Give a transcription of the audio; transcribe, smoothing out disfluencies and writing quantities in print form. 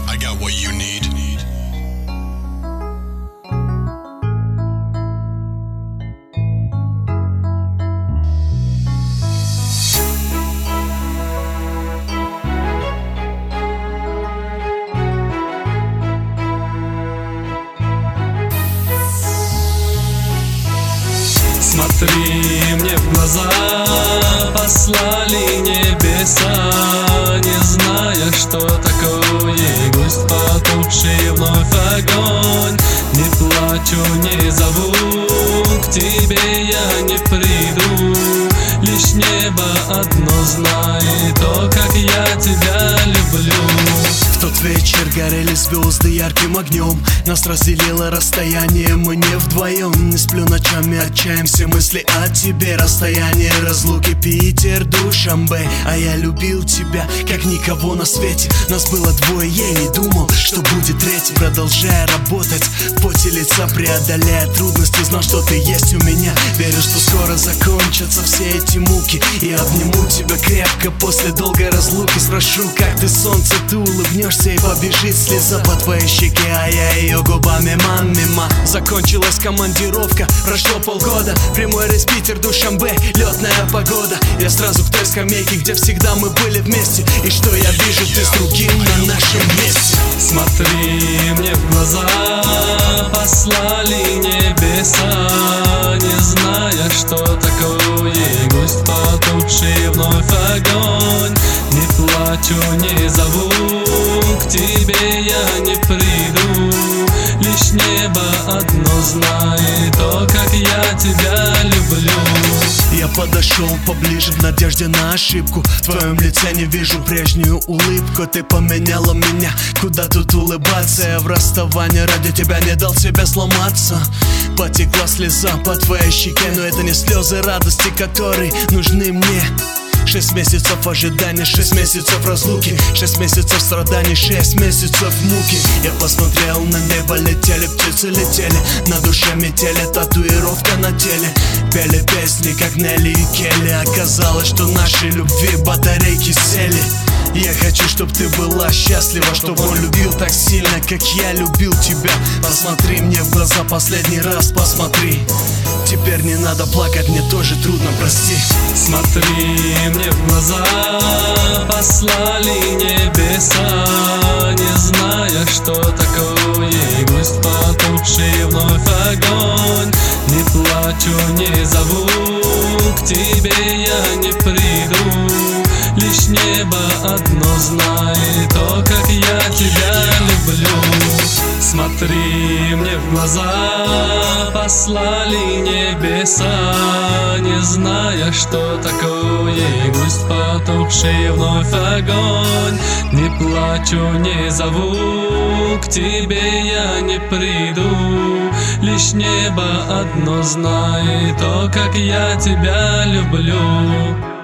I got what you need. Смотри мне в глаза, послали небеса, не зная, что такое грусть, потухший вновь огонь. Не плачу, не зову, к тебе я не приду, лишь небо одно знает то, как я тебя люблю. В тот вечер горели звезды ярким огнем, нас разделило расстояние, мы не вдвоем. Не сплю ночами, отчаемся мысли о тебе. Расстояние разлуки, Питер, Душанбе. А я любил тебя, как никого на свете. Нас было двое, я не думал, что будет третий. Продолжая работать, в поте лица преодоляя трудности, знал, что ты есть у меня. Верю, что скоро закончатся все эти муки, и обниму тебя крепко после долгой разлуки. Спрошу, как ты, солнце, ты улыбнешься, и побежит слеза по твоей щеке, а я ее губами мама. Закончилась командировка, прошло полгода. Прямой рейс Питер, Душанбе, летная погода. Я сразу к той скамейке, где всегда мы были вместе. И что я вижу, ты с другим на нашем месте. Смотри мне в глаза, послали небеса, не зная, что такое грусть, потухший вновь огонь. Не плачу, не зову, к тебе я не приду, лишь небо одно знает то, как я тебя люблю. Я подошел поближе в надежде на ошибку. В твоем лице не вижу прежнюю улыбку. Ты поменяла меня, куда тут улыбаться? Я в расставании ради тебя не дал себе сломаться. Потекла слеза по твоей щеке, но это не слезы радости, которые нужны мне. 6 месяцев ожидания, 6 месяцев разлуки, 6 месяцев страданий, 6 месяцев муки. Я посмотрел на небо, летели птицы, летели, на душе метели, татуировка на теле. Пели песни, как Нелли и Келли. Оказалось, что нашей любви батарейки сели. Я хочу, чтоб ты была счастлива, чтоб он любил так сильно, как я любил тебя. Посмотри мне в глаза, последний раз посмотри. Теперь не надо плакать, мне тоже трудно, прости. Смотри мне в глаза, послали небеса, не зная, что такое грусть, потухший вновь огонь. Не плачу, не зову, к тебе я не приду, лишь небо одно знает то, как я тебя люблю. Смотри мне в глаза, послали небеса, не зная, что такое грусть, потухший вновь огонь. Не плачу, не зову, к тебе я не приду, лишь небо одно знает то, как я тебя люблю.